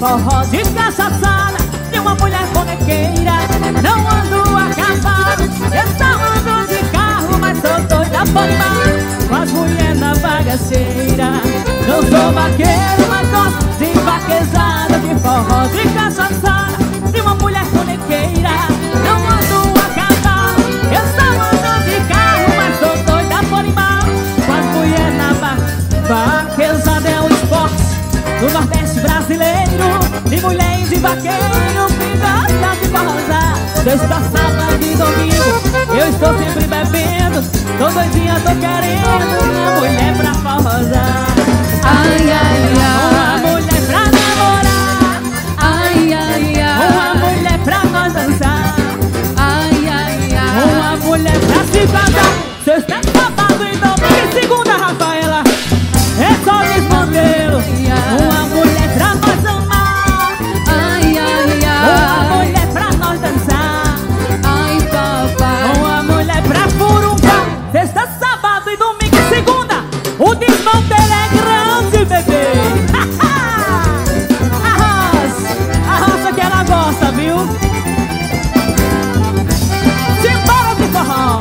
forró de cachaçada, de uma mulher bonequeira. Não ando a cavalo, eu só ando de carro, mas sou doida por mar, com as mulheres na bagaceira. Não sou vaqueiro, mas gosto de vaquejada, de forró de cachaçada, de uma mulher bonequeira. Não ando a cavalo, eu só ando de carro, mas sou doida por mar, com as mulheres na vaquejada. É um esporte do Nordeste brasileiro, de mulher e de vaqueiro que gosta de forrosar. Sexta, sábado e domingo eu estou sempre bebendo, tô doidinha, tô querendo uma mulher pra forrosar. Ai, ai, ai, uma mulher pra namorar. ai, ai, ai, Uma mulher pra nós dançar. ai, ai, ai, Uma mulher pra se casar. Sexta, sábado e domingo e segunda, Rafaela, é só desmantelo. Uma mulher pra nós amar. ai, ai, Uma ai, mulher pra nós dançar. ai, papai. Uma mulher pra furuncar. Sexta, sábado e domingo e segunda, o desmantelo é grande, bebê. Arroça que ela gosta, viu? Simbora de forró.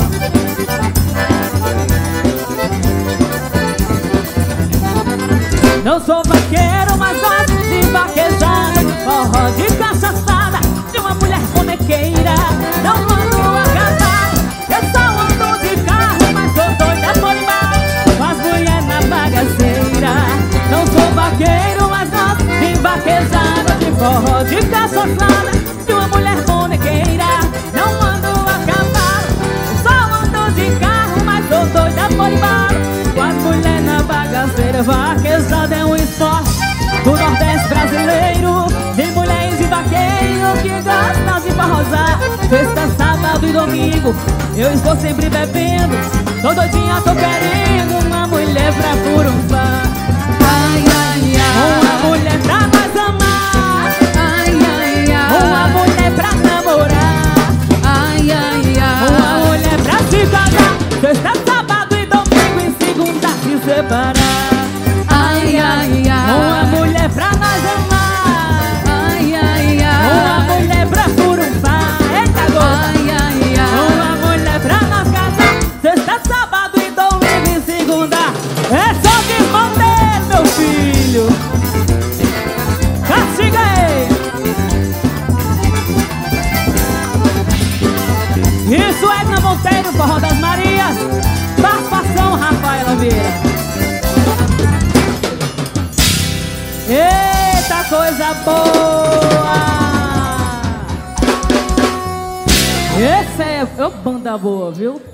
Não sou vaqueiro, mas gosto de vaquejada, de forró de cachaçada, de uma mulher bonequeira. Não ando a cavalo, eu só ando de carro, mas sou doida por mar, com as mulheres na bagaceira. Não sou vaqueiro, mas gosto de vaquejada, de forró de cachaçada, de uma mulher bonequeira. Não ando a cavalo, eu só ando de carro, mas sou doida por mar, com as mulheres na bagaceira. Vaquejada é um esporte do Nordeste brasileiro, de mulheres e vaqueiro que gostam de forrosar. Sexta, sábado e domingo eu estou sempre bebendo, tô doidinha, tô querendo uma mulher pra furunfar. Ai, ai, Uma ai, mulher pra nós amar. ai, ai, Uma ai, mulher pra namorar. ai, ai, Uma ai, mulher pra se casar. Sexta, sábado e domingo e segunda se separar. ai, ai, Uma ai, mulher pra nós amar. ai, ai, Uma ai, mulher pra furunfar. Eita, gota. ai, ai, ai. Uma mulher pra nós casar. Sexta, sábado e domingo e segunda é só desmanter, meu filho. Castiga aí. Isso é Edna Monteiro, Forró das Marias. Participação, Rafaela Vieira. Eita, coisa boa! Essa é banda boa, viu?